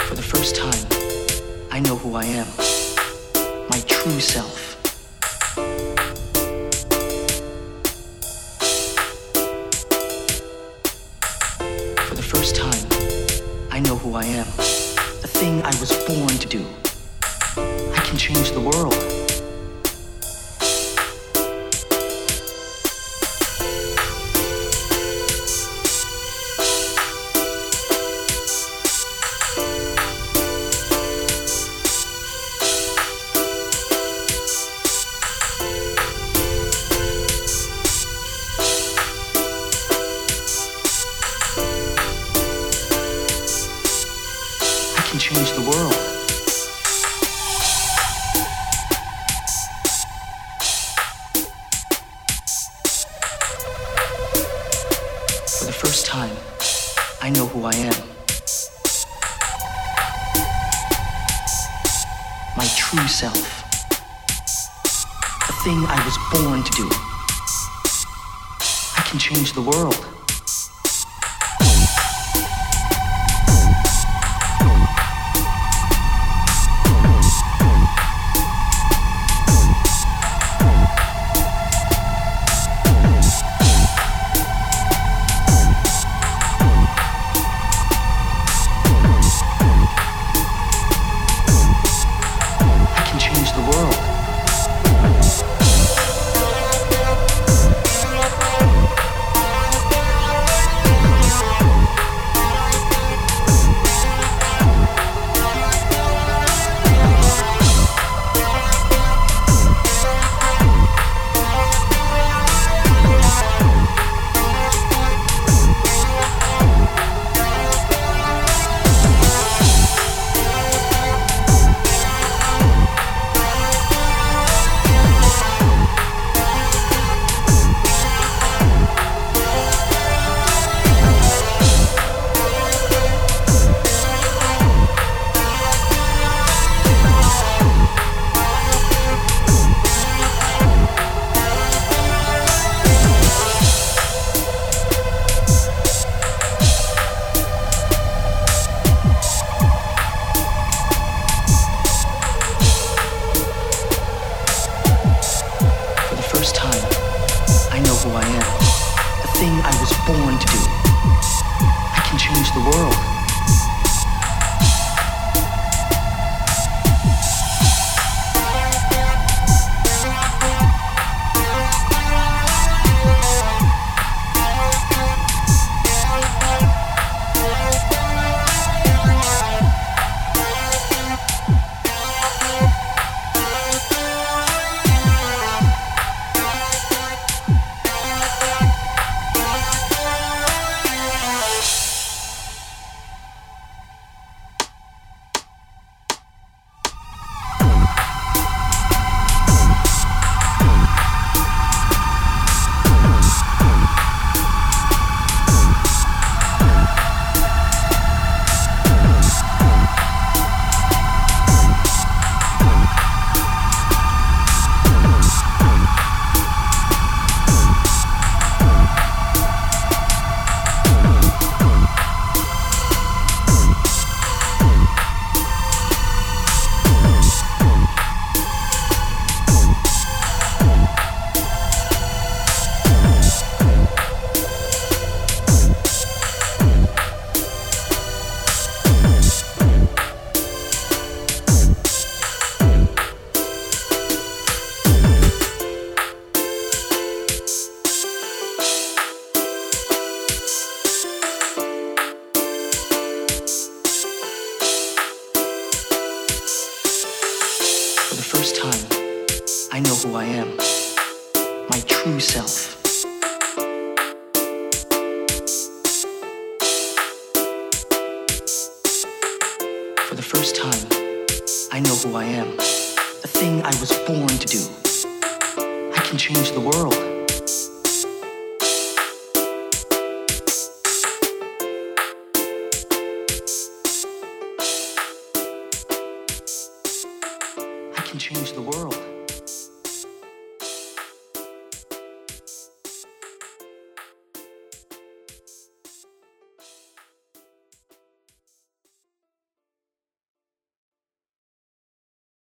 For the first time, I know who I am, my true self. For the first time, I know who I am, the thing I was born to do. I can change the world. I can change the world. For the first time, I know who I am. My true self. The thing I was born to do. I can change the world. Who I am, the thing I was born to do. I can change the world. For the first time, I know who I am, my true self. For the first time, I know who I am, the thing I was born to do. I can change the world. I can change the world.